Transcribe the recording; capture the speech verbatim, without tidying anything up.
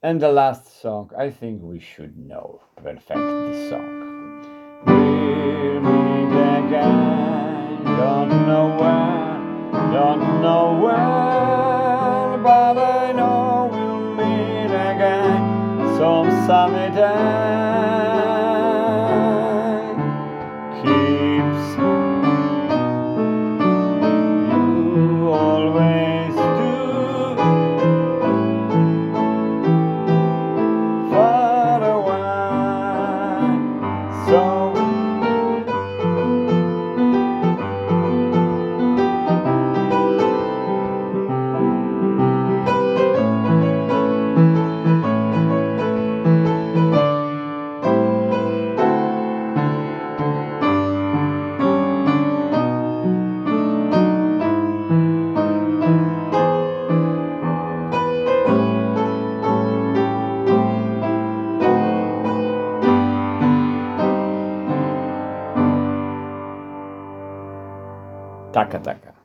And the last song, I think we should know perfect this song. We'll meet again, don't know when, don't know when, but I know we'll meet again some sunny day. Keeps you always do far away, so taka taka.